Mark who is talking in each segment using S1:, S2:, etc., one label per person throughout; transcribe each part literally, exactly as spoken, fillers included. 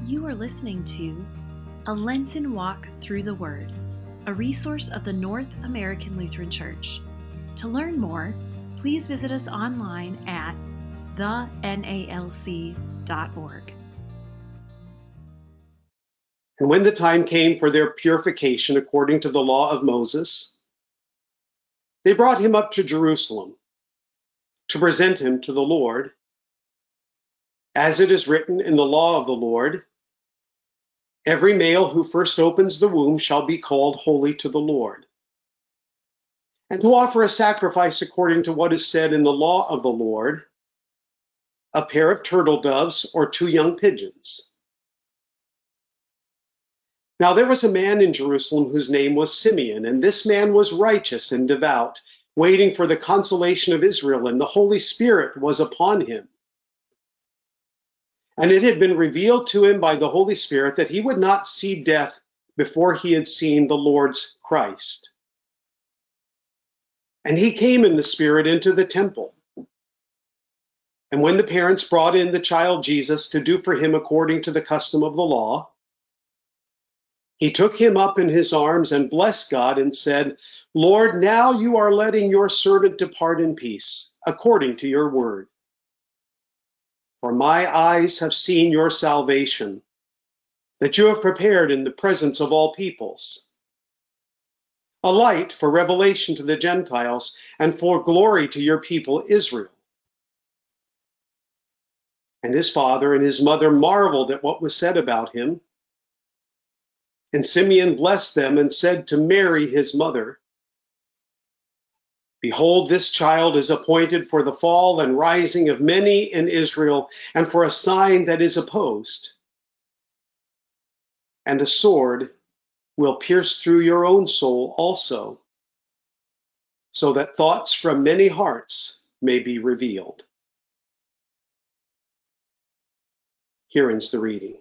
S1: You are listening to A Lenten Walk Through the Word, a resource of the North American Lutheran Church. To learn more, please visit us online at the N A L C dot org.
S2: And when the time came for their purification according to the law of Moses, they brought him up to Jerusalem to present him to the Lord, as it is written in the law of the Lord, every male who first opens the womb shall be called holy to the Lord. And to offer a sacrifice according to what is said in the law of the Lord, a pair of turtle doves or two young pigeons. Now there was a man in Jerusalem whose name was Simeon, and this man was righteous and devout, waiting for the consolation of Israel, and the Holy Spirit was upon him. And it had been revealed to him by the Holy Spirit that he would not see death before he had seen the Lord's Christ. And he came in the Spirit into the temple. And when the parents brought in the child Jesus to do for him according to the custom of the law, he took him up in his arms and blessed God and said, Lord, now you are letting your servant depart in peace, according to your word. For my eyes have seen your salvation, that you have prepared in the presence of all peoples, a light for revelation to the Gentiles and for glory to your people Israel. And his father and his mother marveled at what was said about him. And Simeon blessed them and said to Mary, his mother, Behold, this child is appointed for the fall and rising of many in Israel, and for a sign that is opposed. And a sword will pierce through your own soul also, so that thoughts from many hearts may be revealed. Here ends the reading.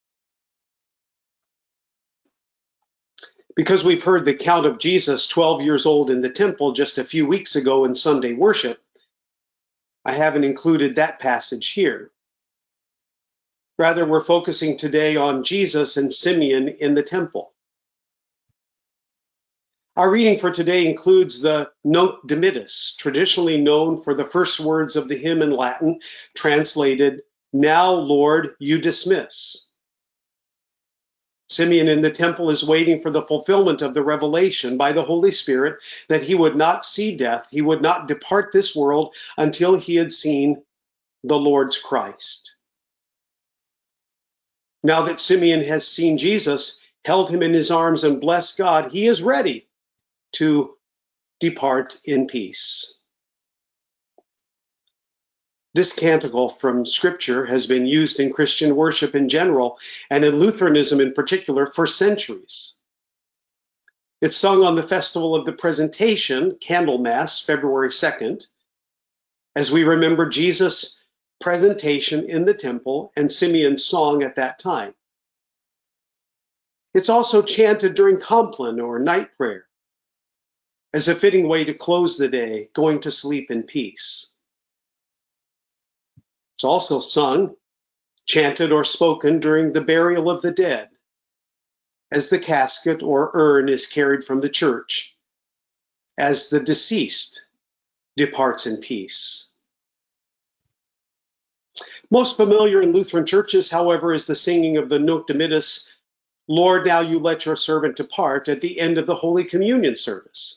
S2: Because we've heard the account of Jesus twelve years old in the temple just a few weeks ago in Sunday worship, I haven't included that passage here. Rather, we're focusing today on Jesus and Simeon in the temple. Our reading for today includes the Nunc Dimittis, traditionally known for the first words of the hymn in Latin, translated, Now, Lord, you dismiss. Simeon in the temple is waiting for the fulfillment of the revelation by the Holy Spirit that he would not see death, he would not depart this world until he had seen the Lord's Christ. Now that Simeon has seen Jesus, held him in his arms and blessed God, he is ready to depart in peace. This canticle from Scripture has been used in Christian worship in general and in Lutheranism in particular for centuries. It's sung on the Festival of the Presentation, Candlemas, February second, as we remember Jesus' presentation in the temple and Simeon's song at that time. It's also chanted during Compline or night prayer as a fitting way to close the day, going to sleep in peace. It's also sung, chanted, or spoken during the burial of the dead, as the casket or urn is carried from the church, as the deceased departs in peace. Most familiar in Lutheran churches, however, is the singing of the Nunc Dimittis, Lord, now you let your servant depart, at the end of the Holy Communion service.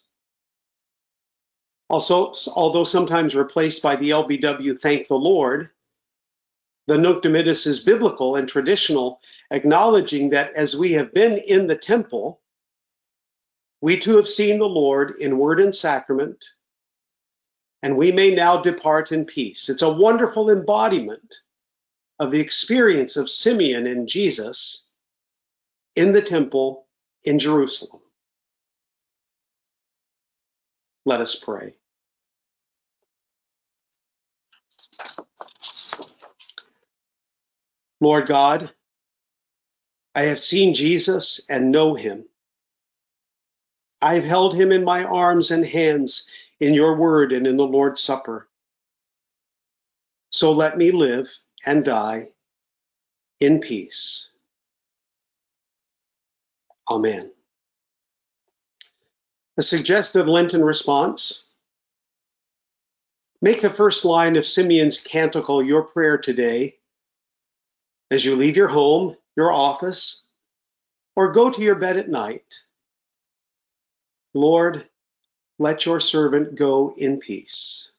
S2: Also, although sometimes replaced by the L B W Thank the Lord, the Nunc Dimittis is biblical and traditional, acknowledging that as we have been in the temple, we too have seen the Lord in word and sacrament, and we may now depart in peace. It's a wonderful embodiment of the experience of Simeon and Jesus in the temple in Jerusalem. Let us pray. Lord God, I have seen Jesus and know him. I have held him in my arms and hands in your word and in the Lord's Supper. So let me live and die in peace. Amen. A suggested Lenten response. Make the first line of Simeon's canticle your prayer today as you leave your home, your office, or go to your bed at night. Lord, let your servant go in peace.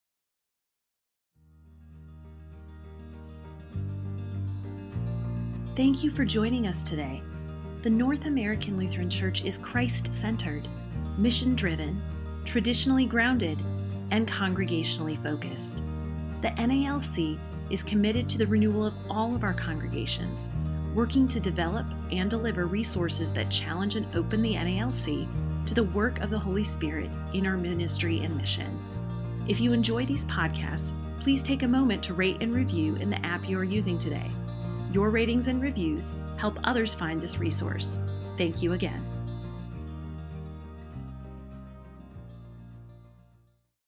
S1: Thank you for joining us today. The North American Lutheran Church is Christ-centered, mission-driven, traditionally grounded, and congregationally focused. The N A L C is committed to the renewal of all of our congregations, working to develop and deliver resources that challenge and open the N A L C to the work of the Holy Spirit in our ministry and mission. If you enjoy these podcasts, please take a moment to rate and review in the app you are using today. Your ratings and reviews help others find this resource. Thank you again.